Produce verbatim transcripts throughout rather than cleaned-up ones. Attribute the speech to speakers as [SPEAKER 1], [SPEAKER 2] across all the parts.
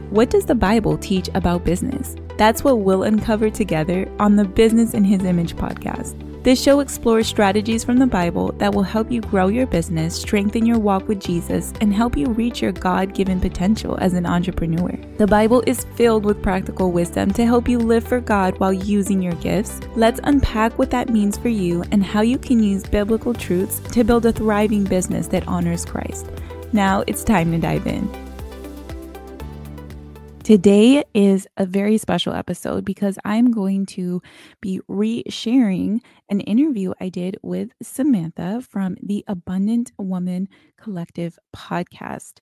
[SPEAKER 1] what does the Bible teach about business? That's what we'll uncover together on the Business in His Image podcast. This show explores strategies from the Bible that will help you grow your business, strengthen your walk with Jesus, and help you reach your God-given potential as an entrepreneur. The Bible is filled with practical wisdom to help you live for God while using your gifts. Let's unpack what that means for you and how you can use biblical truths to build a thriving business that honors Christ. Now it's time to dive in. Today is a very special episode because I'm going to be re-sharing an interview I did with Samantha from the Abundant Woman Collective podcast.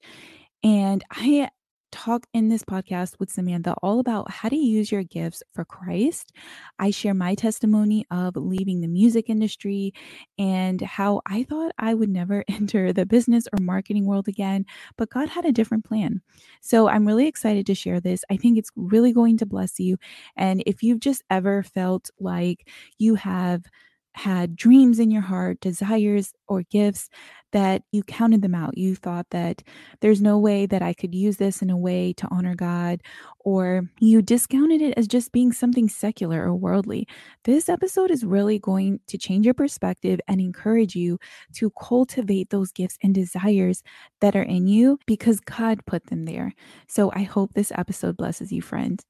[SPEAKER 1] And I talk in this podcast with Samantha all about how to use your gifts for Christ. I share my testimony of leaving the music industry and how I thought I would never enter the business or marketing world again, but God had a different plan. So I'm really excited to share this. I think it's really going to bless you. And if you've just ever felt like you have had dreams in your heart, desires or gifts that you counted them out. You thought that there's no way that I could use this in a way to honor God, or you discounted it as just being something secular or worldly. This episode is really going to change your perspective and encourage you to cultivate those gifts and desires that are in you because God put them there. So I hope this episode blesses you, friend.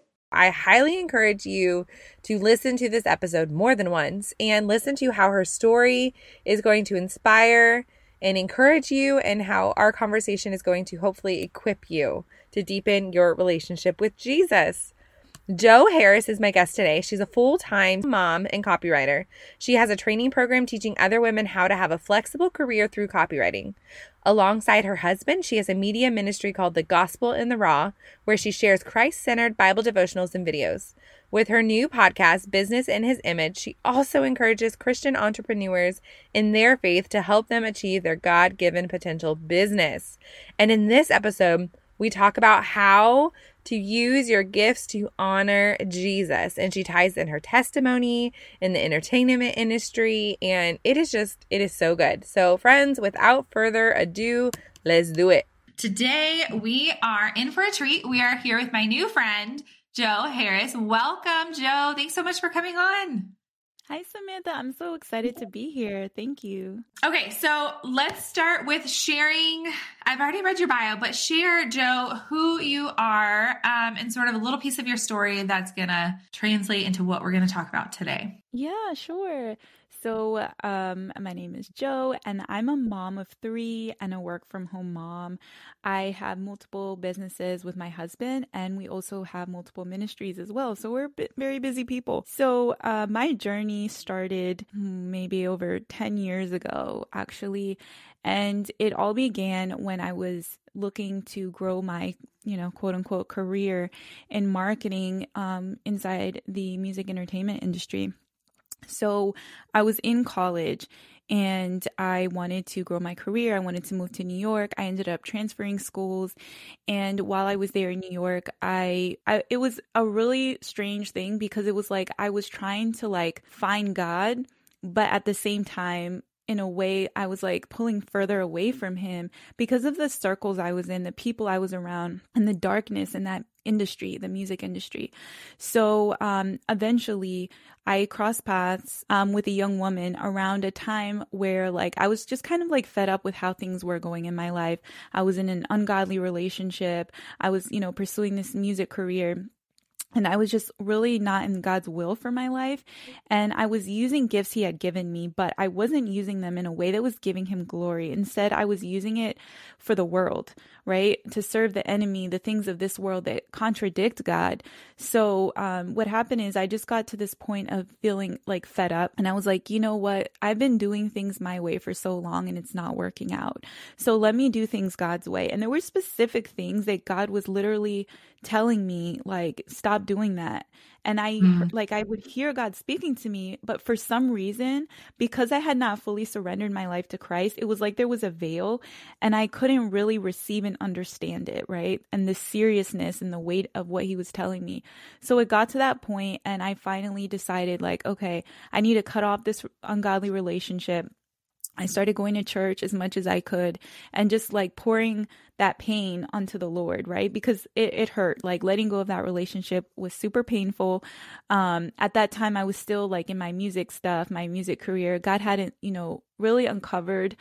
[SPEAKER 2] I highly encourage you to listen to this episode more than once and listen to how her story is going to inspire and encourage you, and how our conversation is going to hopefully equip you to deepen your relationship with Jesus. Jo Harris is my guest today. She's a full-time mom and copywriter. She has a training program teaching other women how to have a flexible career through copywriting. Alongside her husband, she has a media ministry called The Gospel in the Raw, where she shares Christ-centered Bible devotionals and videos. With her new podcast, Business in His Image, she also encourages Christian entrepreneurs in their faith to help them achieve their God-given potential business. And in this episode, we talk about how to use your gifts to honor Jesus. And she ties in her testimony in the entertainment industry. And it is just, it is so good. So friends, without further ado, let's do it.
[SPEAKER 3] Today, we are in for a treat. We are here with my new friend, Jo Harris. Welcome, Jo. Thanks so much for coming on.
[SPEAKER 1] Hi, Samantha. I'm so excited to be here. Thank you.
[SPEAKER 3] Okay, so let's start with sharing. I've already read your bio, but share, Jo, who you are um, and sort of a little piece of your story that's going to translate into what we're going to talk about today.
[SPEAKER 1] Yeah, sure. So um, my name is Jo, and I'm a mom of three and a work from home mom. I have multiple businesses with my husband, and we also have multiple ministries as well. So we're very busy people. So uh, my journey started maybe over ten years ago, actually. And it all began when I was looking to grow my, you know, quote unquote career in marketing um, inside the music entertainment industry. So I was in college and I wanted to grow my career. I wanted to move to New York. I ended up transferring schools. And while I was there in New York, I, I it was a really strange thing because it was like I was trying to like find God, but at the same time, in a way, I was like pulling further away from him because of the circles I was in, the people I was around, and the darkness in that industry, the music industry. So um, eventually I crossed paths um, with a young woman around a time where like I was just kind of like fed up with how things were going in my life. I was in an ungodly relationship. I was, you know, pursuing this music career. And I was just really not in God's will for my life. And I was using gifts he had given me, but I wasn't using them in a way that was giving him glory. Instead, I was using it for the world, right? To serve the enemy, the things of this world that contradict God. So um, what happened is I just got to this point of feeling like fed up. And I was like, you know what? I've been doing things my way for so long and it's not working out. So let me do things God's way. And there were specific things that God was literally telling me, like, stop doing that. And I, mm. like, I would hear God speaking to me, but for some reason, because I had not fully surrendered my life to Christ, it was like there was a veil and I couldn't really receive and understand it, right? And the seriousness and the weight of what he was telling me. So it got to that point and I finally decided, like, okay, I need to cut off this ungodly relationship. I started going to church as much as I could and just like pouring that pain onto the Lord, right? Because it, it hurt. Like letting go of that relationship was super painful. Um, at that time, I was still like in my music stuff, my music career. God hadn't, you know, really uncovered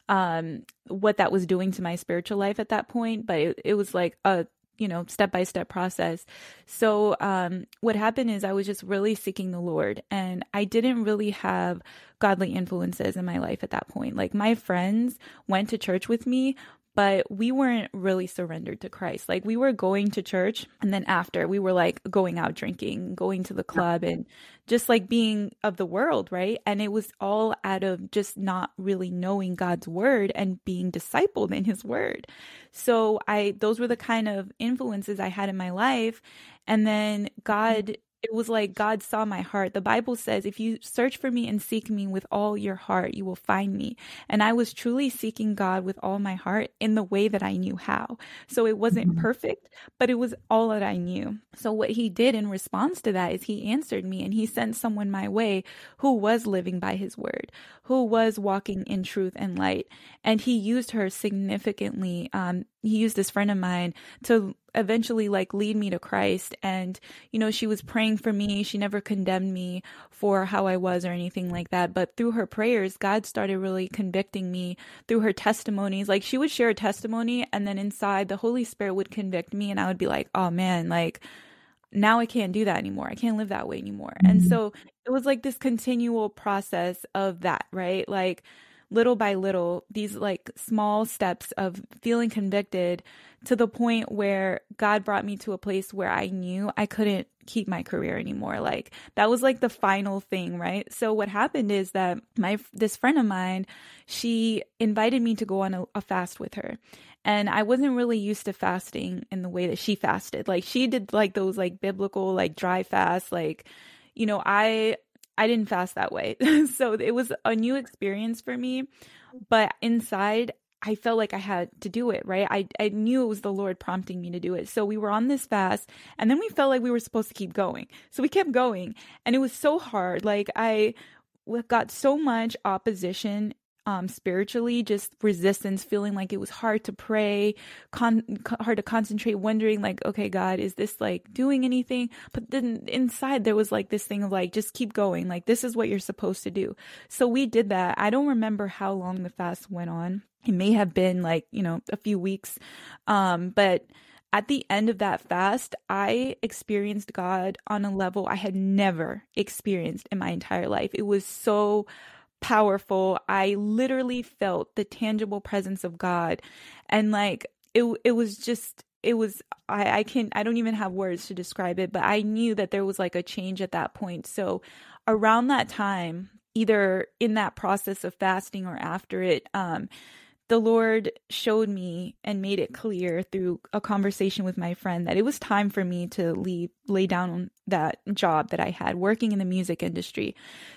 [SPEAKER 1] um, what that was doing to my spiritual life at that point. But it, it was like a you know, step-by-step process. So um, what happened is I was just really seeking the Lord, and I didn't really have godly influences in my life at that point. Like my friends went to church with me, but we weren't really surrendered to Christ. Like we were going to church, and then after we were like going out drinking, going to the club, and just like being of the world, right? And it was all out of just not really knowing God's word and being discipled in his word. So I, those were the kind of influences I had in my life. And then God, it was like God saw my heart. The Bible says, if you search for me and seek me with all your heart, you will find me. And I was truly seeking God with all my heart in the way that I knew how. So it wasn't perfect, but it was all that I knew. So what he did in response to that is he answered me, and he sent someone my way who was living by his word, who was walking in truth and light. And he used her significantly. Um, he used this friend of mine to eventually like lead me to Christ. And, you know, she was praying for me. She never condemned me for how I was or anything like that. But through her prayers, God started really convicting me through her testimonies. Like she would share a testimony, and then inside the Holy Spirit would convict me, and I would be like, oh man, like now I can't do that anymore. I can't live that way anymore. Mm-hmm. And so it was like this continual process of that, right? Like little by little, these like small steps of feeling convicted to the point where God brought me to a place where I knew I couldn't keep my career anymore. Like that was like the final thing, right? So what happened is that my this friend of mine, she invited me to go on a, a fast with her. And I wasn't really used to fasting in the way that she fasted. Like she did like those like biblical like dry fasts. Like, you know, I I didn't fast that way. So it was a new experience for me. But inside, I felt like I had to do it, right? I, I knew it was the Lord prompting me to do it. So we were on this fast, and then we felt like we were supposed to keep going. So we kept going, and it was so hard. Like I got so much opposition um, spiritually, just resistance, feeling like it was hard to pray, con- hard to concentrate, wondering like, okay, God, is this like doing anything? But then inside there was like this thing of like, just keep going. Like, this is what you're supposed to do. So we did that. I don't remember how long the fast went on. It may have been like, you know, a few weeks. Um, but at the end of that fast, I experienced God on a level I had never experienced in my entire life. It was so powerful. I literally felt the tangible presence of God. And like, it, it was just, it was, I, I can't, I don't even have words to describe it, but I knew that there was like a change at that point. So around that time, either in that process of fasting or after it, um, the Lord showed me and made it clear through a conversation with my friend that it was time for me to leave, lay down on that job that I had working in the music industry.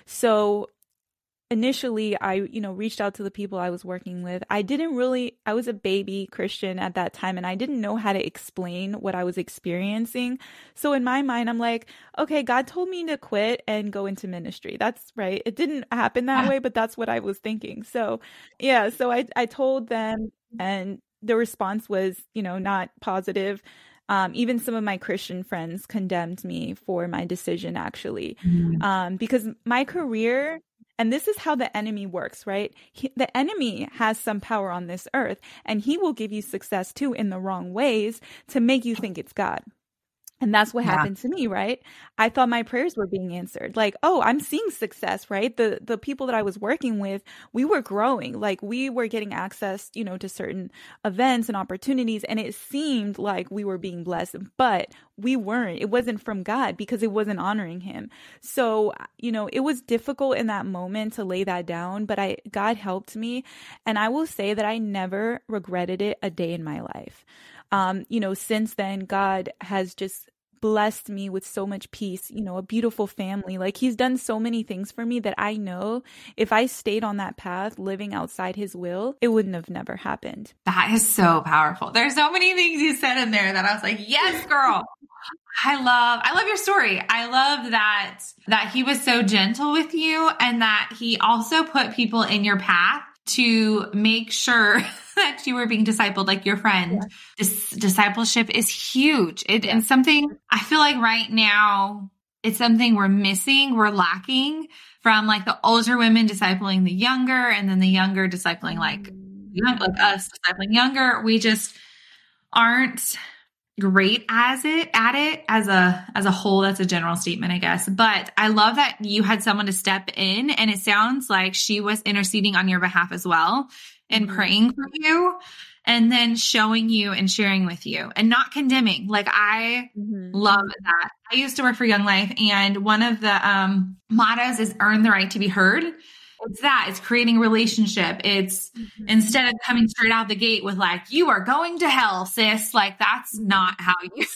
[SPEAKER 1] So initially, I, you know, reached out to the people I was working with. I didn't really, I was a baby Christian at that time, and I didn't know how to explain what I was experiencing. So in my mind, I'm like, okay, God told me to quit and go into ministry. That's right. It didn't happen that way, but that's what I was thinking. So yeah, so I, I told them, and the response was, you know, not positive. Um, even some of my Christian friends condemned me for my decision, actually, mm-hmm. um, because my career, and this is how the enemy works, right? He, the enemy has some power on this earth, and he will give you success too in the wrong ways to make you think it's God. And that's what yeah. happened to me, right? I thought my prayers were being answered. Like, oh, I'm seeing success, right? The the people that I was working with, we were growing. Like, we were getting access, you know, to certain events and opportunities. And it seemed like we were being blessed, but we weren't. It wasn't from God because it wasn't honoring him. So, you know, it was difficult in that moment to lay that down, but I God helped me. And I will say that I never regretted it a day in my life. Um, you know, since then, God has just blessed me with so much peace, you know, a beautiful family. Like, he's done so many things for me that I know if I stayed on that path, living outside his will, it wouldn't have never happened.
[SPEAKER 3] That is so powerful. There's so many things you said in there that I was like, yes, girl. I love, I love your story. I love that, that he was so gentle with you and that he also put people in your path to make sure that you were being discipled, like your friend. Yeah. This discipleship is huge. It, yeah. And something I feel like right now, it's something we're missing, we're lacking from like the older women discipling the younger, and then the younger discipling like, young, like us discipling younger. We just aren't great as it at it as a as a whole. That's a general statement, I guess. But I love that you had someone to step in, and it sounds like she was interceding on your behalf as well and mm-hmm. praying for you, and then showing you and sharing with you and not condemning. Like I mm-hmm. love that. I used to work for Young Life, and one of the um, mottos is earn the right to be heard. It's that it's creating a relationship. It's mm-hmm. instead of coming straight out the gate with like, you are going to hell, sis. Like that's not how you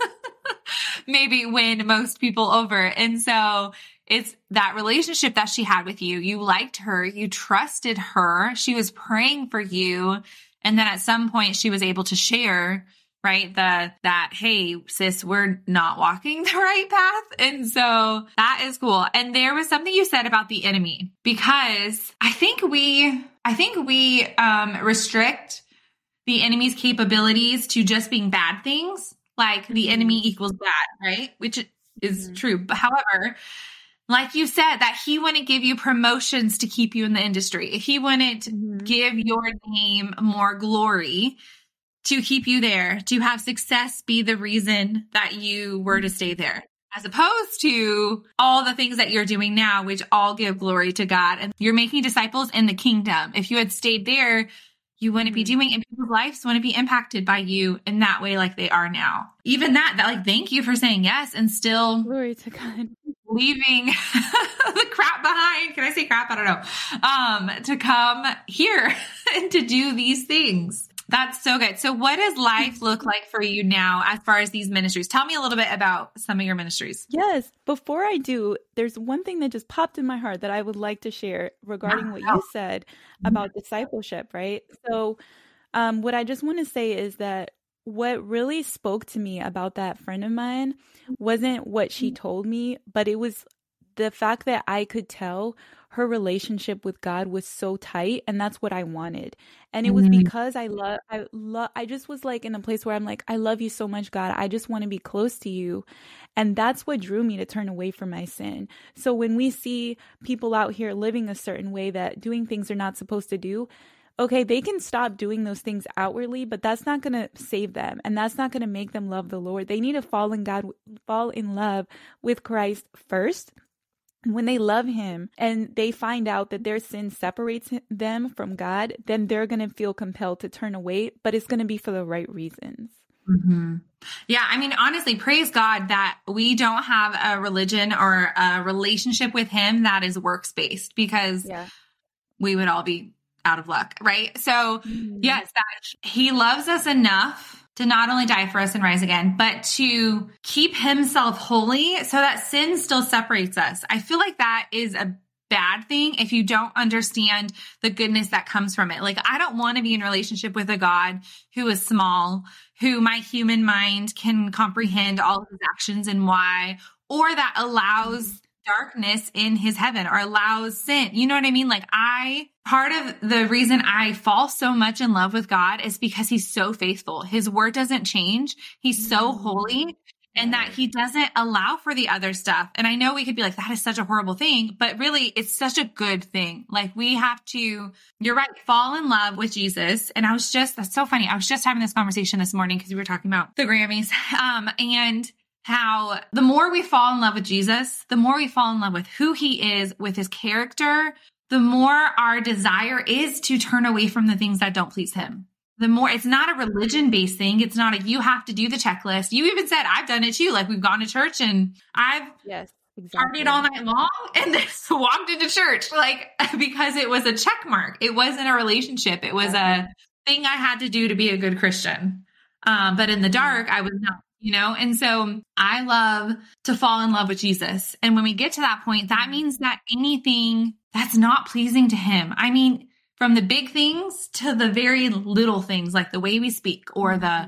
[SPEAKER 3] maybe win most people over. And so it's that relationship that she had with you. You liked her, you trusted her. She was praying for you. And then at some point she was able to share, right? The, that, hey, sis, we're not walking the right path. And so that is cool. And there was something you said about the enemy, because I think we, I think we, um, restrict the enemy's capabilities to just being bad things. Like the enemy equals bad, right? Which is mm-hmm. true. But however, like you said, that he wouldn't give you promotions to keep you in the industry. He wouldn't mm-hmm. give your name more glory to keep you there, to have success be the reason that you were to stay there, as opposed to all the things that you're doing now, which all give glory to God. And you're making disciples in the kingdom. If you had stayed there, you wouldn't be doing, and people's lives wouldn't be impacted by you in that way like they are now. Even that, that like, thank you for saying yes and still
[SPEAKER 1] glory to God.
[SPEAKER 3] Leaving the crap behind. Can I say crap? I don't know. Um, to come here and to do these things. That's so good. So what does life look like for you now as far as these ministries? Tell me a little bit about some of your ministries.
[SPEAKER 1] Yes. Before I do, there's one thing that just popped in my heart that I would like to share regarding what you said about discipleship, right? So um, what I just want to say is that what really spoke to me about that friend of mine wasn't what she told me, but it was the fact that I could tell her relationship with God was so tight, and that's what I wanted. And it was because I love, I love, I just was like in a place where I'm like, I love you so much, God. I just want to be close to you. And that's what drew me to turn away from my sin. So when we see people out here living a certain way, that doing things they're not supposed to do, okay, they can stop doing those things outwardly, but that's not going to save them. And that's not going to make them love the Lord. They need to fall in God, fall in love with Christ first. When they love him and they find out that their sin separates them from God, then they're going to feel compelled to turn away, but it's going to be for the right reasons.
[SPEAKER 3] Mm-hmm. Yeah. I mean, honestly, praise God that we don't have a religion or a relationship with him that is works-based, because yeah. we would all be out of luck. Right. So mm-hmm. yes, that he loves us enough to not only die for us and rise again, but to keep himself holy so that sin still separates us. I feel like that is a bad thing if you don't understand the goodness that comes from it. Like, I don't want to be in relationship with a God who is small, who my human mind can comprehend all of his actions and why, or that allows darkness in his heaven or allows sin. You know what I mean? Like I, part of the reason I fall so much in love with God is because he's so faithful. His word doesn't change. He's so holy, and that he doesn't allow for the other stuff. And I know we could be like, that is such a horrible thing, but really it's such a good thing. Like we have to, you're right, fall in love with Jesus. And I was just, that's so funny. I was just having this conversation this morning because we were talking about the Grammys. Um, and how the more we fall in love with Jesus, the more we fall in love with who he is, with his character, the more our desire is to turn away from the things that don't please him. The more, it's not a religion-based thing. It's not a, you have to do the checklist. You even said, I've done it too. Like we've gone to church and I've
[SPEAKER 1] yes, exactly.
[SPEAKER 3] partied all night long and then walked into church, like, because it was a check mark. It wasn't a relationship. It was a thing I had to do to be a good Christian. Um, but in the dark, I was not. You know, and so I love to fall in love with Jesus. And when we get to that point, that means that anything that's not pleasing to him, I mean, from the big things to the very little things, like the way we speak or the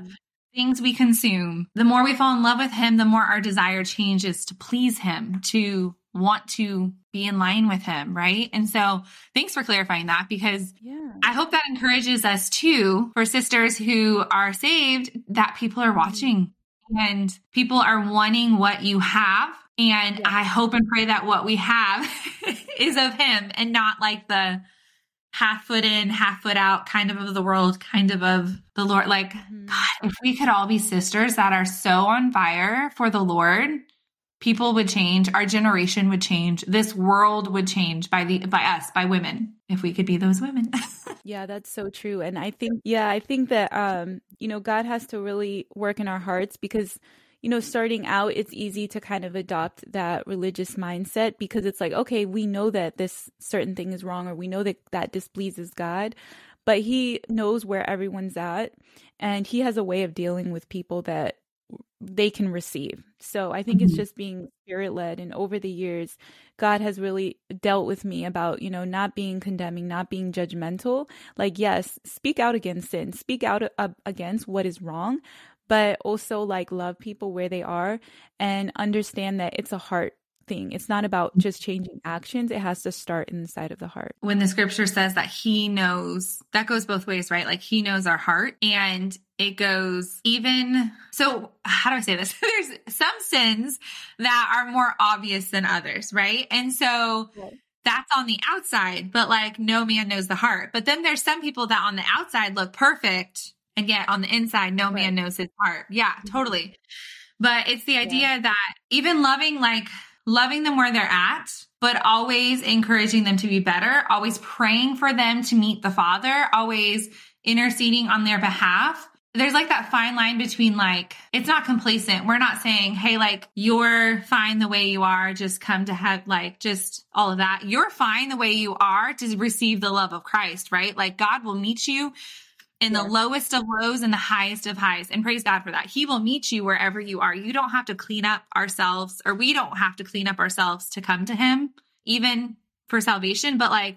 [SPEAKER 3] things we consume, the more we fall in love with him, the more our desire changes to please him, to want to be in line with him, right? And so thanks for clarifying that, because
[SPEAKER 1] Yeah.
[SPEAKER 3] I hope that encourages us too, for sisters who are saved, that people are watching and people are wanting what you have. And
[SPEAKER 1] Yeah.
[SPEAKER 3] I hope and pray that what we have is of him and not like the half foot in, half foot out kind of of the world, kind of of the Lord. Like,
[SPEAKER 1] Mhm.
[SPEAKER 3] God, if we could all be sisters that are so on fire for the Lord, people would change. Our generation would change. This world would change by the, by us, by women, if we could be those women.
[SPEAKER 1] Yeah, that's so true. And I think, yeah, I think that, um, you know, God has to really work in our hearts because, you know, starting out, it's easy to kind of adopt that religious mindset because it's like, okay, we know that this certain thing is wrong, or we know that that displeases God, but he knows where everyone's at, and he has a way of dealing with people that they can receive. So I think it's just being spirit led. And over the years, God has really dealt with me about, you know, not being condemning, not being judgmental. Like, yes, speak out against sin, speak out uh, against what is wrong, but also like love people where they are and understand that it's a heart thing. It's not about just changing actions. It has to start inside of the heart.
[SPEAKER 3] When the scripture says that he knows, that goes both ways, right? Like he knows our heart, and it goes even, so how do I say this? There's some sins that are more obvious than others, right? And so
[SPEAKER 1] Right.
[SPEAKER 3] that's on the outside, but like no man knows the heart. But then there's some people that on the outside look perfect, and yet on the inside, no man
[SPEAKER 1] Right.
[SPEAKER 3] knows his heart. Yeah,
[SPEAKER 1] Mhm.
[SPEAKER 3] totally. But it's the idea that even loving, like loving them where they're at, but always encouraging them to be better, always praying for them to meet the Father, always interceding on their behalf. There's like that fine line between like, it's not complacent. We're not saying, hey, like you're fine the way you are. Just come to have like, just all of that. You're fine the way you are to receive the love of Christ, right? Like God will meet you in the
[SPEAKER 1] Yes.
[SPEAKER 3] lowest of lows and the highest of highs. And praise God for that. He will meet you wherever you are. You don't have to clean up ourselves, or we don't have to clean up ourselves to come to him, even for salvation. But like,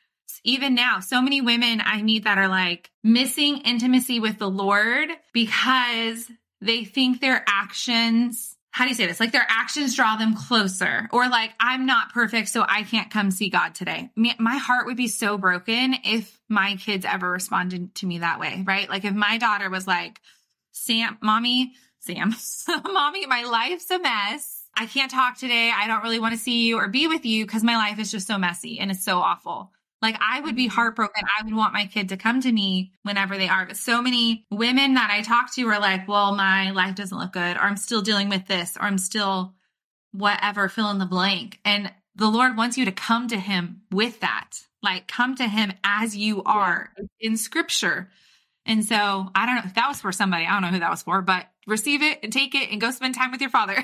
[SPEAKER 3] even now, so many women I meet that are like missing intimacy with the Lord because they think their actions, how do you say this? Like their actions draw them closer, or like, I'm not perfect, so I can't come see God today. Me- My heart would be so broken if my kids ever responded to me that way, right? Like if my daughter was like, Sam, mommy, Sam, mommy, my life's a mess. I can't talk today. I don't really want to see you or be with you because my life is just so messy and it's so awful. Like I would be heartbroken. I would want my kid to come to me whenever they are. But so many women that I talk to are like, well, my life doesn't look good, or I'm still dealing with this, or I'm still whatever, fill in the blank. And the Lord wants you to come to him with that. Like come to him as you are in scripture. And so I don't know if that was for somebody. I don't know who that was for, but receive it and take it and go spend time with your Father.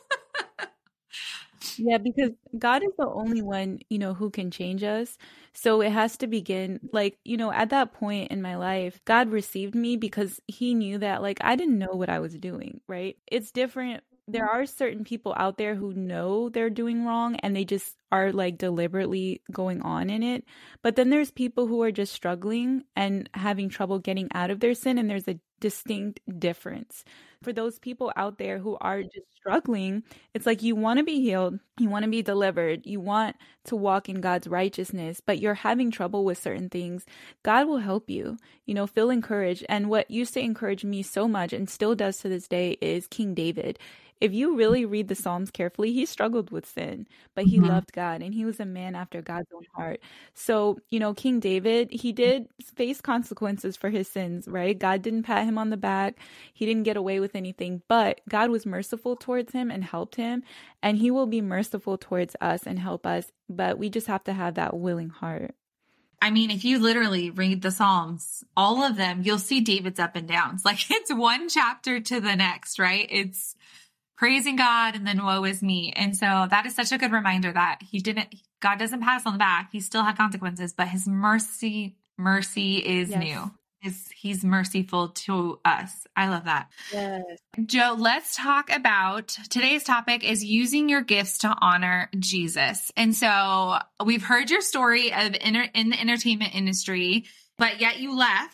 [SPEAKER 1] Yeah, because God is the only one, you know, who can change us. So it has to begin, like, you know, at that point in my life, God received me because he knew that, like, I didn't know what I was doing, right? It's different. There are certain people out there who know they're doing wrong and they just are like deliberately going on in it. But then there's people who are just struggling and having trouble getting out of their sin. And there's a distinct difference. For those people out there who are just struggling, it's like you want to be healed, you want to be delivered, you want to walk in God's righteousness, but you're having trouble with certain things. God will help you, you know, feel encouraged. And what used to encourage me so much and still does to this day is King David. If you really read the Psalms carefully, he struggled with sin, but he
[SPEAKER 3] Mhm.
[SPEAKER 1] loved God and he was a man after God's own heart. So, you know, King David, he did face consequences for his sins, right? God didn't pat him on the back. He didn't get away with anything, but God was merciful towards him and helped him. And he will be merciful towards us and help us. But we just have to have that willing heart.
[SPEAKER 3] I mean, if you literally read the Psalms, all of them, you'll see David's up and downs. Like it's one chapter to the next, right? It's praising God and then woe is me. And so that is such a good reminder that he didn't, God doesn't pass on the back. He still had consequences, but his mercy, mercy is
[SPEAKER 1] Yes.
[SPEAKER 3] new. His, he's merciful to us. I love that.
[SPEAKER 1] Yes.
[SPEAKER 3] Joe, let's talk about today's topic is using your gifts to honor Jesus. And so we've heard your story of inter, in the entertainment industry, but yet you left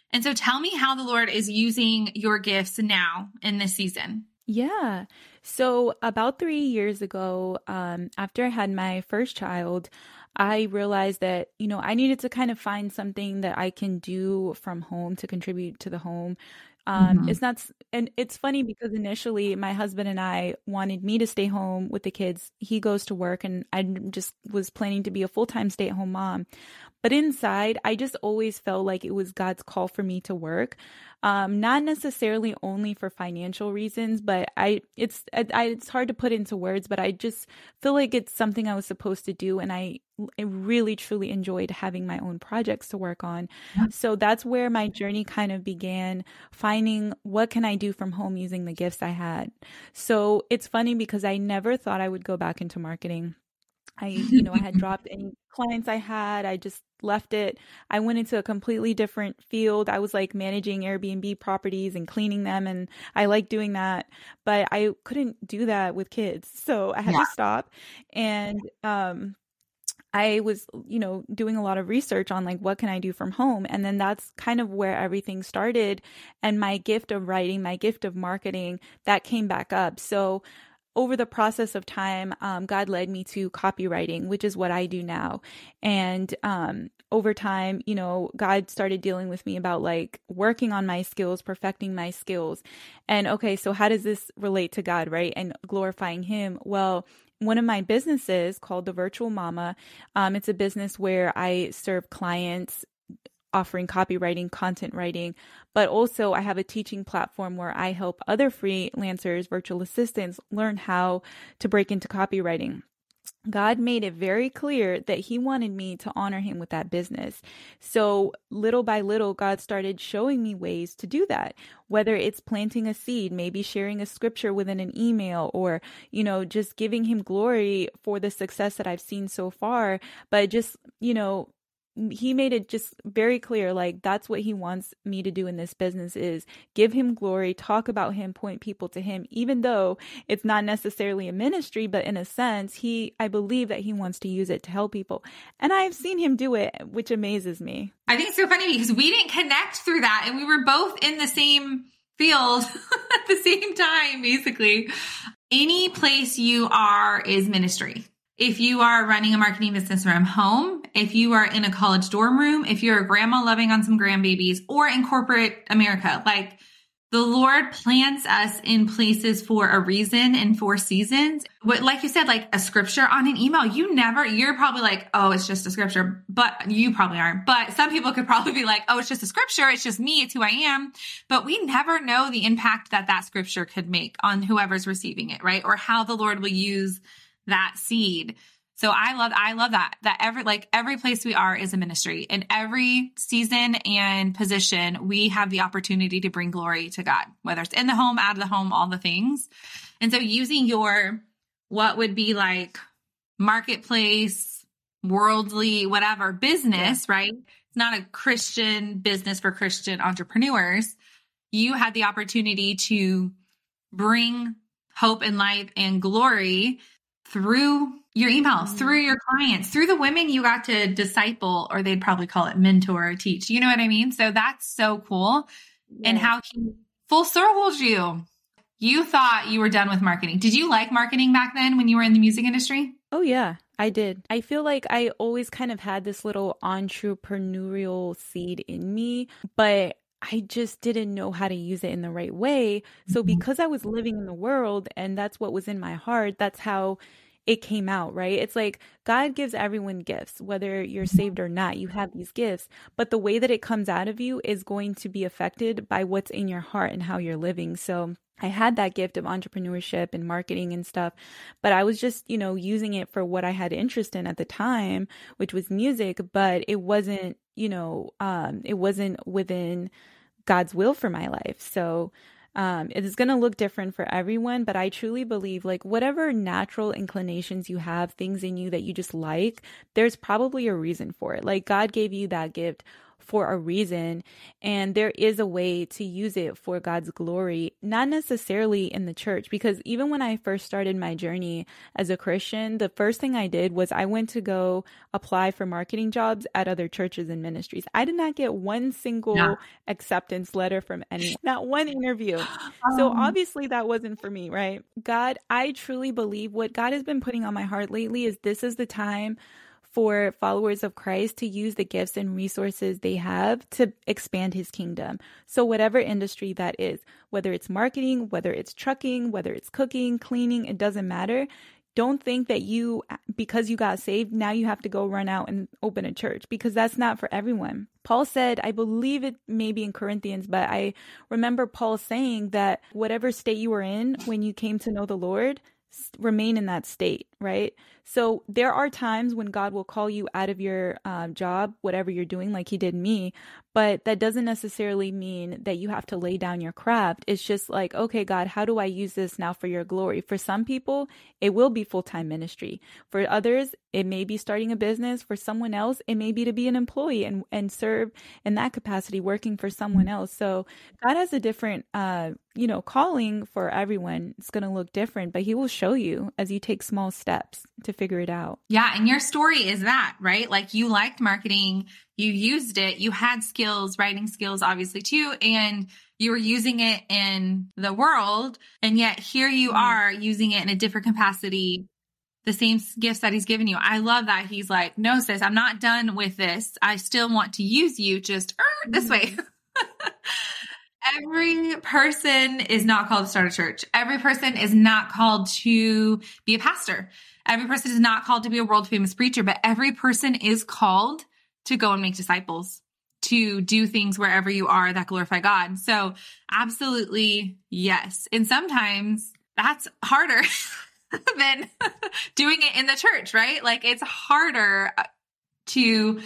[SPEAKER 3] And so tell me how the Lord is using your gifts now in this season.
[SPEAKER 1] Yeah. So about three years ago, um, after I had my first child, I realized that, you know, I needed to kind of find something that I can do from home to contribute to the home. Um,
[SPEAKER 3] Mhm.
[SPEAKER 1] it's not, s- and it's funny because initially my husband and I wanted me to stay home with the kids. He goes to work and I just was planning to be a full-time stay-at-home mom. But inside, I just always felt like it was God's call for me to work. Um, not necessarily only for financial reasons, but I it's I, I- it's hard to put into words, but I just feel like it's something I was supposed to do, and I, I really truly enjoyed having my own projects to work on. So that's where my journey kind of began, finding what can I do from home using the gifts I had. So it's funny because I never thought I would go back into marketing. I, you know, I had dropped any clients I had. I just left it. I went into a completely different field. I was like managing Airbnb properties and cleaning them, and I like doing that, but I couldn't do that with kids. So I had
[SPEAKER 3] Yeah.
[SPEAKER 1] to stop. And um I was, you know, doing a lot of research on like what can I do from home? And then that's kind of where everything started. And my gift of writing, my gift of marketing, that came back up. So over the process of time, um, God led me to copywriting, which is what I do now. And um, over time, you know, God started dealing with me about like working on my skills, perfecting my skills. And okay, so how does this relate to God, right? And glorifying Him? Well, one of my businesses called The Virtual Mama, um, it's a business where I serve clients offering copywriting, content writing, but also I have a teaching platform where I help other freelancers, virtual assistants learn how to break into copywriting. God made it very clear that He wanted me to honor Him with that business. So little by little, God started showing me ways to do that, whether it's planting a seed, maybe sharing a scripture within an email, or, you know, just giving Him glory for the success that I've seen so far. But just, you know, He made it just very clear, like that's what He wants me to do in this business is give Him glory, talk about Him, point people to Him, even though it's not necessarily a ministry, but in a sense, He, I believe that He wants to use it to help people. And I've seen Him do it, which amazes me.
[SPEAKER 3] I think it's so funny because we didn't connect through that and we were both in the same field at the same time, basically. Any place you are is ministry. If you are running a marketing business from home, if you are in a college dorm room, if you're a grandma loving on some grandbabies, or in corporate America, like the Lord plants us in places for a reason and for seasons. What, like you said, like a scripture on an email, you never, you're probably like, oh, it's just a scripture, but you probably aren't. But some people could probably be like, oh, it's just a scripture. It's just me. It's who I am. But we never know the impact that that scripture could make on whoever's receiving it, right? Or how the Lord will use that seed. So I love, I love that, that every, like every place we are is a ministry. In every season and position, we have the opportunity to bring glory to God, whether it's in the home, out of the home, all the things. And so using your, what would be like marketplace, worldly, whatever business, yeah. right? It's not a Christian business for Christian entrepreneurs. You had the opportunity to bring hope and life and glory through your emails, mm-hmm. through your clients, through the women you got to disciple, or they'd probably call it mentor or teach. You know what I mean? So that's so cool. Yeah. And how He full circles you. You thought you were done with marketing. Did you like marketing back then when you were in the music industry?
[SPEAKER 1] Oh, yeah, I did. I feel like I always kind of had this little entrepreneurial seed in me, but I just didn't know how to use it in the right way. So because I was living in the world and that's what was in my heart, that's how it came out, right? It's like God gives everyone gifts, whether you're saved or not, you have these gifts, but the way that it comes out of you is going to be affected by what's in your heart and how you're living. So I had that gift of entrepreneurship and marketing and stuff, but I was just, you know, using it for what I had interest in at the time, which was music, but it wasn't, you know, um, it wasn't within God's will for my life. So um, it is going to look different for everyone, but I truly believe like whatever natural inclinations you have, things in you that you just like, there's probably a reason for it. Like God gave you that gift for a reason. And there is a way to use it for God's glory, not necessarily in the church. Because even when I first started my journey as a Christian, the first thing I did was I went to go apply for marketing jobs at other churches and ministries. I did not get one single yeah. acceptance letter from anyone, not one interview. So
[SPEAKER 3] Um,
[SPEAKER 1] obviously that wasn't for me, right? God, I truly believe what God has been putting on my heart lately is this is the time for followers of Christ to use the gifts and resources they have to expand his kingdom. So whatever industry that is, whether it's marketing, whether it's trucking, whether it's cooking, cleaning, it doesn't matter. Don't think that you, because you got saved, now you have to go run out and open a church, because that's not for everyone. Paul said, I believe it may be in Corinthians, but I remember Paul saying that whatever state you were in when you came to know the Lord, remain in that state, right? So there are times when God will call you out of your um, job, whatever you're doing, like he did me, but that doesn't necessarily mean that you have to lay down your craft. It's just like, okay, God, how do I use this now for your glory? For some people, it will be full-time ministry. For others, it may be starting a business. For someone else, it may be to be an employee and, and serve in that capacity, working for someone else. So God has a different, uh, you know, calling for everyone. It's going to look different, but he will show you as you take small steps to figure it out.
[SPEAKER 3] Yeah. And your story is that, right? Like you liked marketing, you used it, you had skills, writing skills, obviously too, and you were using it in the world. And yet here you are using it in a different capacity, the same gifts that he's given you. I love that. He's like, no, sis, I'm not done with this. I still want to use you, just er, this way. Every person is not called to start a church. Every person is not called to be a pastor. Every person is not called to be a world famous preacher, but every person is called to go and make disciples, to do things wherever you are that glorify God. So absolutely, yes. And sometimes that's harder than doing it in the church, right? Like it's harder to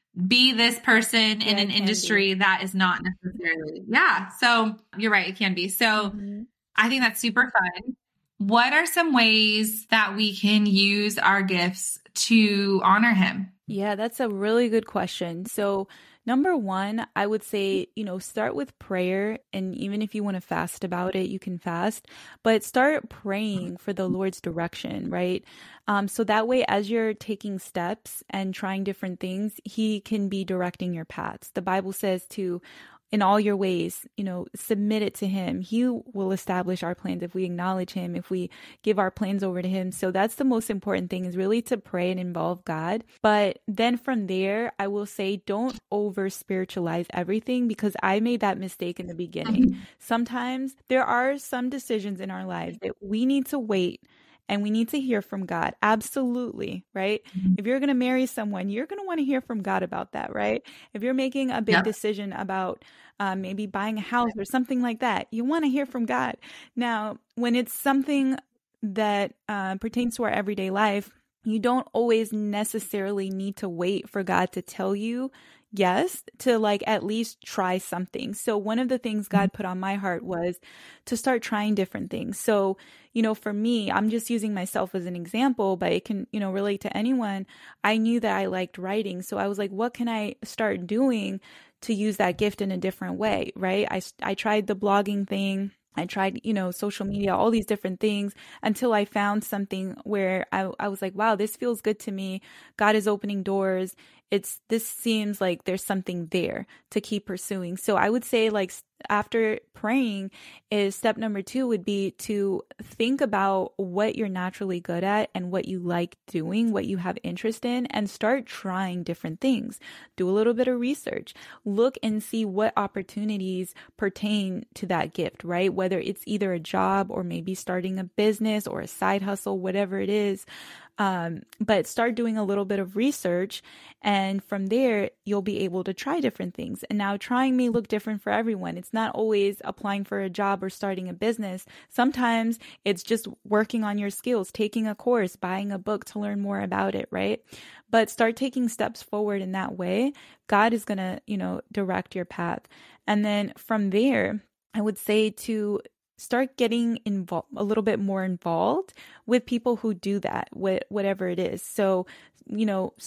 [SPEAKER 3] be this person
[SPEAKER 1] Yeah,
[SPEAKER 3] in an
[SPEAKER 1] it can
[SPEAKER 3] industry
[SPEAKER 1] be.
[SPEAKER 3] that is not necessarily. Yeah. So you're right. It can be. So
[SPEAKER 1] Mhm.
[SPEAKER 3] I think that's super fun. What are some ways that we can use our gifts to honor him?
[SPEAKER 1] Yeah, that's a really good question. So, number one, I would say, you know, start with prayer. And even if you want to fast about it, you can fast, but start praying for the Lord's direction, right? Um, so that way, as you're taking steps and trying different things, he can be directing your paths. The Bible says to, in all your ways, you know, submit it to him. He will establish our plans if we acknowledge him, if we give our plans over to him. So that's the most important thing, is really to pray and involve God. But then from there, I will say, don't over spiritualize everything, because I made that mistake in the beginning. Sometimes there are some decisions in our lives that we need to wait and we need to hear from God. Absolutely, right? If you're going to marry someone, you're going to want to hear from God about that, right? If you're making a big
[SPEAKER 3] Yep.
[SPEAKER 1] decision about um, maybe buying a house or something like that, you want to hear from God. Now, when it's something that uh, pertains to our everyday life, you don't always necessarily need to wait for God to tell you yes, to like at least try something. So one of the things God put on my heart was to start trying different things. So, you know, for me, I'm just using myself as an example, but it can, you know, relate to anyone. I knew that I liked writing. So I was like, what can I start doing to use that gift in a different way, right? I, I tried the blogging thing. I tried, you know, social media, all these different things, until I found something where I, I was like, wow, this feels good to me. God is opening doors. It's, this seems like there's something there to keep pursuing. So I would say, like, after praying, is step number two would be to think about what you're naturally good at and what you like doing, what you have interest in, and start trying different things. Do a little bit of research. Look and see what opportunities pertain to that gift, right? Whether it's either a job or maybe starting a business or a side hustle, whatever it is. Um, but start doing a little bit of research, and from there, you'll be able to try different things. And now trying may look different for everyone. It's not always applying for a job or starting a business. Sometimes it's just working on your skills, taking a course, buying a book to learn more about it, right? But start taking steps forward in that way. God is going to, you know, direct your path. And then from there, I would say to start getting involved, a little bit more involved with people who do that, wh- whatever it is. So, you know, start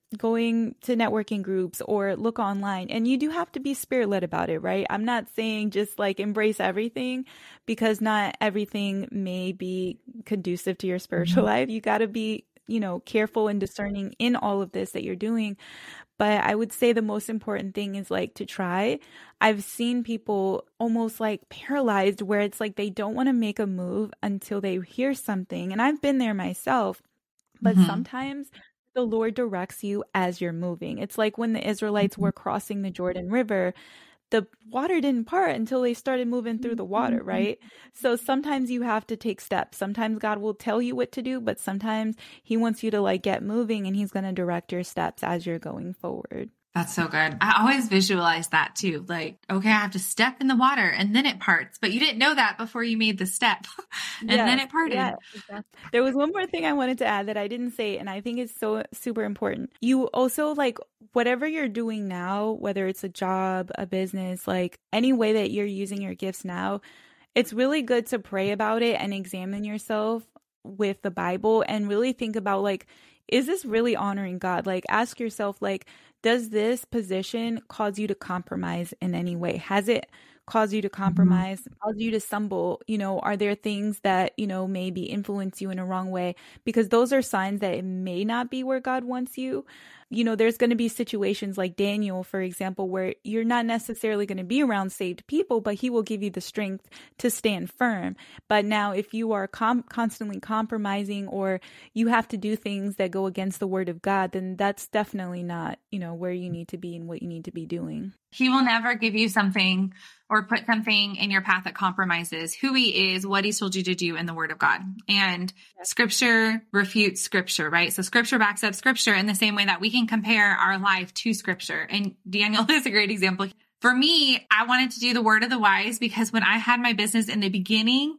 [SPEAKER 1] going to networking groups or look online. And you do have to be spirit led about it, right? I'm not saying just like embrace everything, because not everything may be conducive to your spiritual mm-hmm. life. You got to be, you know, careful and discerning in all of this that you're doing. But I would say the most important thing is like to try. I've seen people almost like paralyzed where it's like they don't want to make a move until they hear something. And I've been there myself. But mm-hmm. sometimes the Lord directs you as you're moving. It's like when the Israelites mm-hmm. were crossing the Jordan River, the water didn't part until they started moving through the water, right? So sometimes you have to take steps. Sometimes God will tell you what to do, but sometimes he wants you to like get moving, and he's going to direct your steps as you're going forward.
[SPEAKER 3] That's so good. I always visualize that too. Like, okay, I have to step in the water and then it parts, but you didn't know that before you made the step and yes, then it parted. Yeah,
[SPEAKER 1] exactly. There was one more thing I wanted to add that I didn't say, and I think it's so super important. You also like whatever you're doing now, whether it's a job, a business, like any way that you're using your gifts now, it's really good to pray about it and examine yourself with the Bible and really think about like, is this really honoring God? Like ask yourself, like, does this position cause you to compromise in any way? Has it caused you to compromise, mm-hmm. caused you to stumble? You know, are there things that, you know, maybe influence you in a wrong way? Because those are signs that it may not be where God wants you. You know, there's going to be situations like Daniel, for example, where you're not necessarily going to be around saved people, but he will give you the strength to stand firm. But now if you are com- constantly compromising, or you have to do things that go against the word of God, then that's definitely not, you know, where you need to be and what you need to be doing.
[SPEAKER 3] He will never give you something or put something in your path that compromises who he is, what he's told you to do in the word of God. And yes. Scripture refutes scripture, right? So scripture backs up scripture in the same way that we can compare our life to scripture. And Daniel is a great example. For me, I wanted to do the word of the wise because when I had my business in the beginning,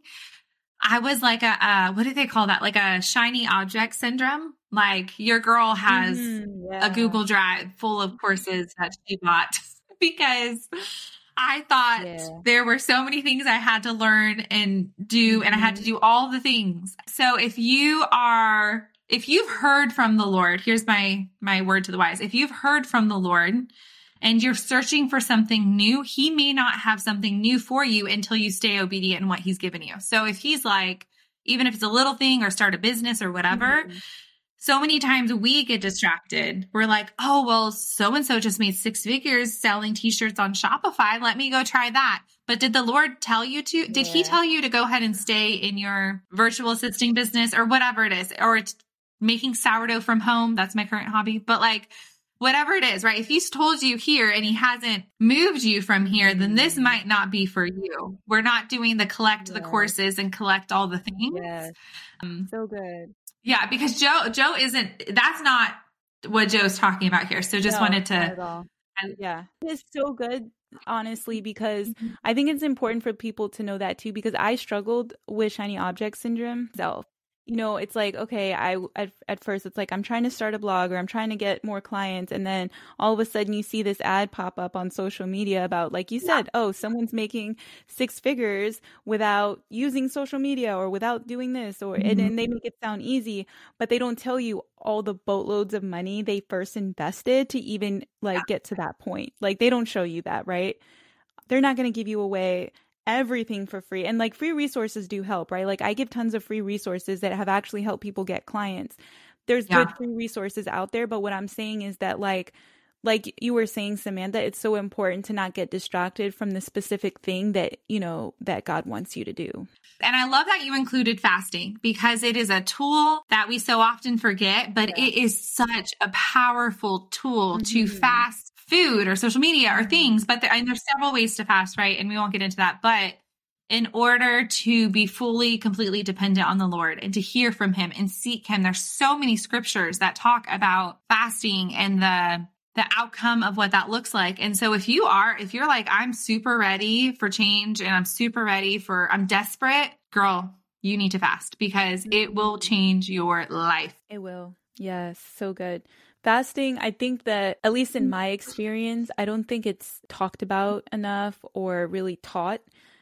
[SPEAKER 3] I was like a, uh, what do they call that? Like a shiny object syndrome. Like your girl has mm, yeah. a Google Drive full of courses that she bought because I thought yeah. there were so many things I had to learn and do, mm-hmm. and I had to do all the things. So if you are, if you've heard from the Lord, here's my, my word to the wise. If you've heard from the Lord and you're searching for something new, he may not have something new for you until you stay obedient in what he's given you. So if he's like, even if it's a little thing or start a business or whatever, mm-hmm. so many times we get distracted. We're like, oh, well, so-and-so just made six figures selling t-shirts on Shopify. Let me go try that. But did the Lord tell you to, did yeah. he tell you to go ahead and stay in your virtual assisting business or whatever it is, or it's making sourdough from home? That's my current hobby. But like, whatever it is, right? If he's told you here and he hasn't moved you from here, then this might not be for you. We're not doing the collect yes. the courses and collect all the things.
[SPEAKER 1] Yes. Um, so good.
[SPEAKER 3] Yeah, because Joe, Joe isn't, that's not what Joe's talking about here. So just
[SPEAKER 1] no,
[SPEAKER 3] wanted to.
[SPEAKER 1] Not at all. Yeah. It's so good, honestly, because mm-hmm. I think it's important for people to know that too, because I struggled with shiny object syndrome myself. You know, it's like, okay, I at, at first it's like I'm trying to start a blog or I'm trying to get more clients. And then all of a sudden you see this ad pop up on social media about, like you said, yeah. oh, someone's making six figures without using social media or without doing this, or mm-hmm. and, and they make it sound easy, but they don't tell you all the boatloads of money they first invested to even like yeah. get to that point. Like they don't show you that, right? They're not going to give you away everything for free. And like free resources do help, right? Like I give tons of free resources that have actually helped people get clients. There's yeah. good free resources out there. But what I'm saying is that like, like you were saying, Samantha, it's so important to not get distracted from the specific thing that, you know, that God wants you to do. And
[SPEAKER 3] I love that you included fasting because it is a tool that we so often forget, but yeah. it is such a powerful tool mm-hmm. to fast food or social media or things, but there, and there's several ways to fast, right? And we won't get into that, but in order to be fully, completely dependent on the Lord and to hear from him and seek him, there's so many scriptures that talk about fasting and the, the outcome of what that looks like. And so if you are, if you're like, I'm super ready for change and I'm super ready for, I'm desperate, girl, you need to fast because it will change your life.
[SPEAKER 1] It will. Yes. So good. Fasting, I think that, at least in my experience, I don't think it's talked about enough or really taught.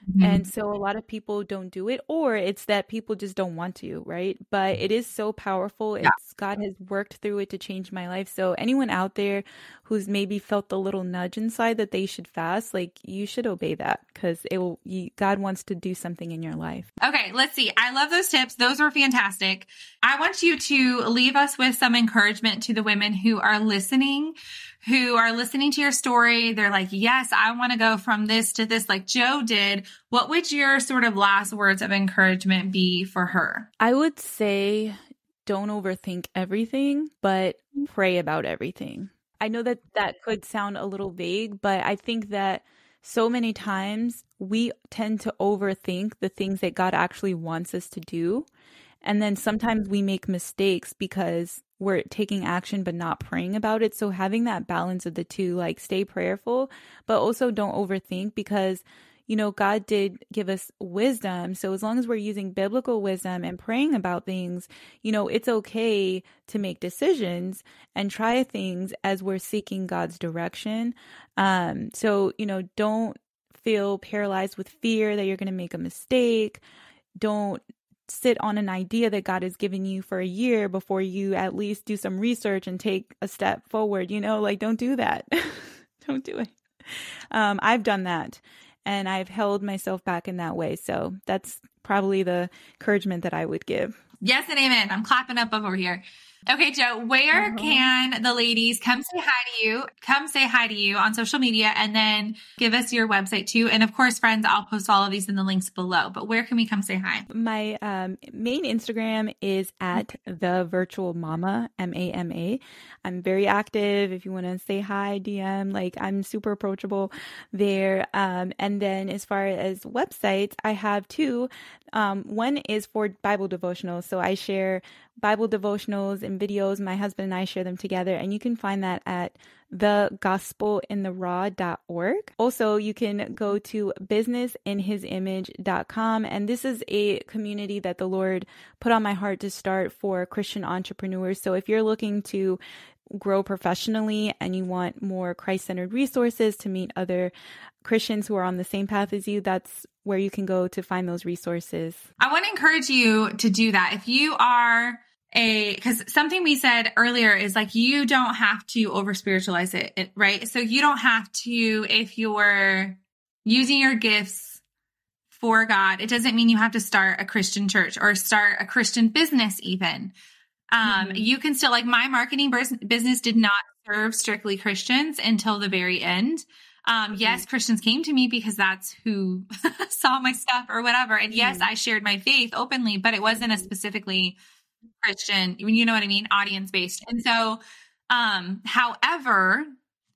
[SPEAKER 3] Mm-hmm.
[SPEAKER 1] And so a lot of people don't do it, or it's that people just don't want to, right? But it is so powerful.
[SPEAKER 3] Yeah.
[SPEAKER 1] It's God has worked through it to change my life. So anyone out there who's maybe felt the little nudge inside that they should fast, like you should obey that, because it will, you, God wants to do something in your life.
[SPEAKER 3] Okay, let's see. I love those tips. Those were fantastic. I want you to leave us with some encouragement to the women who are listening, who are listening to your story. They're like, yes, I want to go from this to this like Jo did. What would your sort of last words of encouragement be for her?
[SPEAKER 1] I would say don't overthink everything, but pray about everything. I know that that could sound a little vague, but I think that so many times we tend to overthink the things that God actually wants us to do. And then sometimes we make mistakes because we're taking action but not praying about it. So having that balance of the two, like stay prayerful, but also don't overthink, because, you know, God did give us wisdom. So as long as we're using biblical wisdom and praying about things, you know, it's okay to make decisions and try things as we're seeking God's direction. Um, so, you know, don't feel paralyzed with fear that you're going to make a mistake. Don't sit on an idea that God has given you for a year before you at least do some research and take a step forward. You know, like don't do that. Don't do it. Um, I've done that, and I've held myself back in that way. So that's probably the encouragement that I would give.
[SPEAKER 3] Yes and amen. I'm clapping up over here. Okay, Jo, where
[SPEAKER 1] Uh-huh.
[SPEAKER 3] can the ladies come say hi to you? Come say hi to you on social media, and then give us your website too. And of course, friends, I'll post all of these in the links below. But where can we come say hi?
[SPEAKER 1] My um, main Instagram is at the virtual mama, M A M A. I'm very active. If you want to say hi, D M, like I'm super approachable there. Um, and then as far as websites, I have two. Um, one is for Bible devotionals. So I share Bible devotionals and videos. My husband and I share them together, and you can find that at the gospel in the raw dot org. Also, you can go to business in his image dot com, and this is a community that the Lord put on my heart to start for Christian entrepreneurs. So if you're looking to grow professionally and you want more Christ-centered resources to meet other Christians who are on the same path as you, that's where you can go to find those resources.
[SPEAKER 3] I want to encourage you to do that. If you are a, because something we said earlier is like, you don't have to over spiritualize it, it, right? So you don't have to, if you're using your gifts for God, it doesn't mean you have to start a Christian church or start a Christian business even. Um,
[SPEAKER 1] Mhm.
[SPEAKER 3] You can still, like my marketing bus- business did not serve strictly Christians until the very end. Um, yes, Christians came to me because that's who saw my stuff or whatever. And yes, I shared my faith openly, but it wasn't a specifically Christian, you know what I mean, audience based. And so, um, however,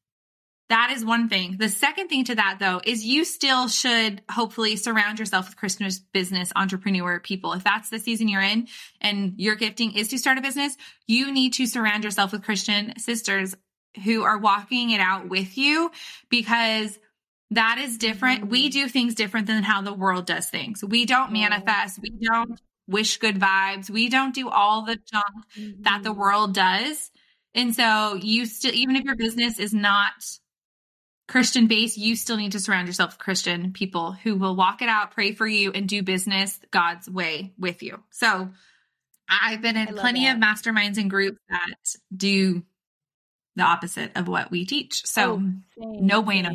[SPEAKER 3] that is one thing. The second thing to that though, is you still should hopefully surround yourself with Christian business entrepreneur people. If that's the season you're in and your gifting is to start a business, you need to surround yourself with Christian sisters who are walking it out with you, because that is different. Mm-hmm. We do things different than how the world does things. We don't manifest. We don't wish good vibes. We don't do all the junk mm-hmm. that the world does. And so you still, even if your business is not Christian based, you still need to surround yourself with Christian people who will walk it out, pray for you, and do business God's way with you. So I've been in plenty that. of masterminds and groups that do the opposite of what we teach. So
[SPEAKER 1] oh, same,
[SPEAKER 3] no bueno.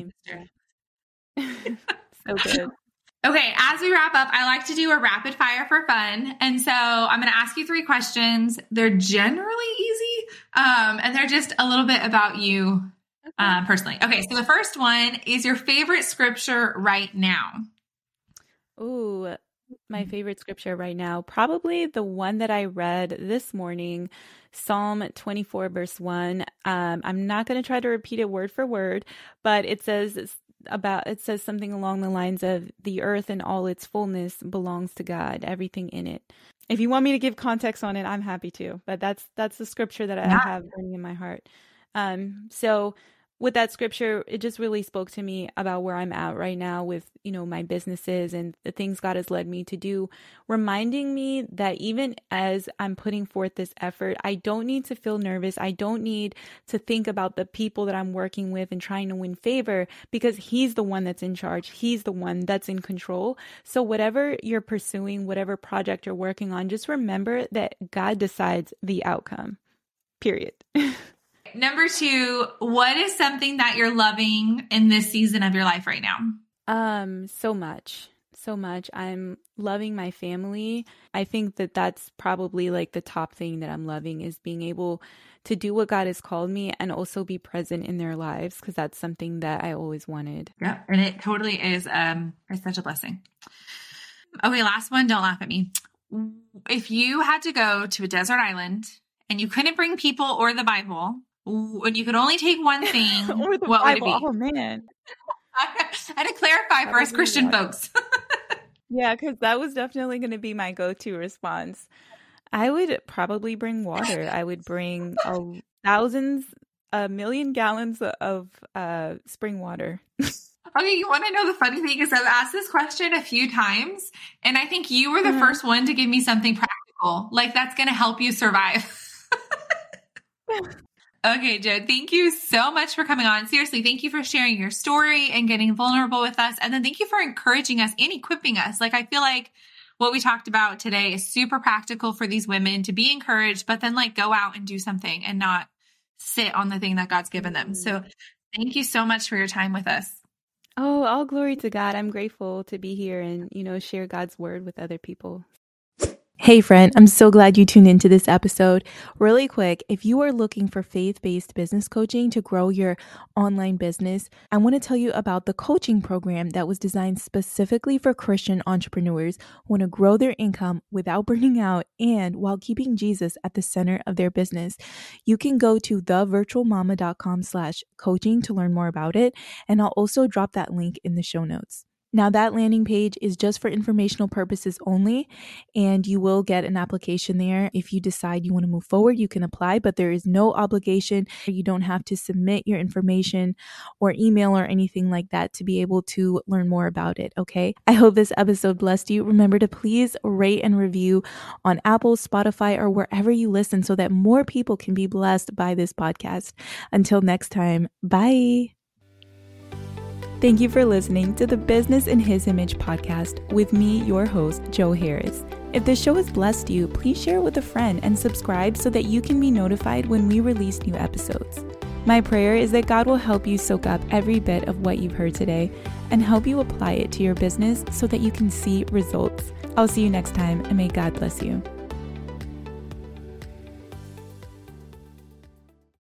[SPEAKER 1] So good.
[SPEAKER 3] Okay, as we wrap up, I like to do a rapid fire for fun. And so I'm going to ask you three questions. They're generally easy, um, and they're just a little bit about you okay. um, personally. Okay, so the first one is your favorite scripture right now.
[SPEAKER 1] Ooh, my favorite scripture right now, probably the one that I read this morning, Psalm twenty-four, verse one. Um, I'm not going to try to repeat it word for word, but it says about, it says something along the lines of the earth and all its fullness belongs to God, everything in it. If you want me to give context on it, I'm happy to, but that's, that's the scripture that I
[SPEAKER 3] yeah.
[SPEAKER 1] have burning in my heart. Um, so with that scripture, it just really spoke to me about where I'm at right now with, you know, my businesses and the things God has led me to do, reminding me that even as I'm putting forth this effort, I don't need to feel nervous. I don't need to think about the people that I'm working with and trying to win favor, because He's the one that's in charge. He's the one that's in control. So whatever you're pursuing, whatever project you're working on, just remember that God decides the outcome, period.
[SPEAKER 3] Number two, what is something that you're loving in this season of your life right now?
[SPEAKER 1] Um, so much, so much. I'm loving my family. I think that that's probably like the top thing that I'm loving, is being able to do what God has called me and also be present in their lives, because that's something that I always wanted.
[SPEAKER 3] Yeah, and it totally is. Um, it's such a blessing. Okay, last one. Don't laugh at me. If you had to go to a desert island and you couldn't bring people or the Bible, and you could only take one thing, what
[SPEAKER 1] Bible.
[SPEAKER 3] would it be?
[SPEAKER 1] Oh, man.
[SPEAKER 3] I had to clarify for us Christian water. folks.
[SPEAKER 1] Yeah, because that was definitely going to be my go-to response. I would probably bring water. I would bring uh, thousands, a million gallons of uh, spring water.
[SPEAKER 3] Okay, you want to know the funny thing is I've asked this question a few times, and I think you were the mm-hmm. first one to give me something practical, like that's going to help you survive. Okay, Jo, thank you so much for coming on. Seriously, thank you for sharing your story and getting vulnerable with us. And then thank you for encouraging us and equipping us. Like, I feel like what we talked about today is super practical for these women to be encouraged, but then like go out and do something and not sit on the thing that God's given them. So thank you so much for your time with us.
[SPEAKER 1] Oh, all glory to God. I'm grateful to be here and, you know, share God's word with other people. Hey friend, I'm so glad you tuned into this episode. Really quick, if you are looking for faith-based business coaching to grow your online business, I want to tell you about the coaching program that was designed specifically for Christian entrepreneurs who want to grow their income without burning out and while keeping Jesus at the center of their business. You can go to thevirtualmama.com slash coaching to learn more about it, and I'll also drop that link in the show notes. Now, that landing page is just for informational purposes only, and you will get an application there. If you decide you want to move forward, you can apply, but there is no obligation. You don't have to submit your information or email or anything like that to be able to learn more about it, okay? I hope this episode blessed you. Remember to please rate and review on Apple, Spotify, or wherever you listen so that more people can be blessed by this podcast. Until next time, bye. Thank you for listening to the Business in His Image podcast with me, your host, Jo Harris. If this show has blessed you, please share it with a friend and subscribe so that you can be notified when we release new episodes. My prayer is that God will help you soak up every bit of what you've heard today and help you apply it to your business so that you can see results. I'll see you next time, and may God bless you.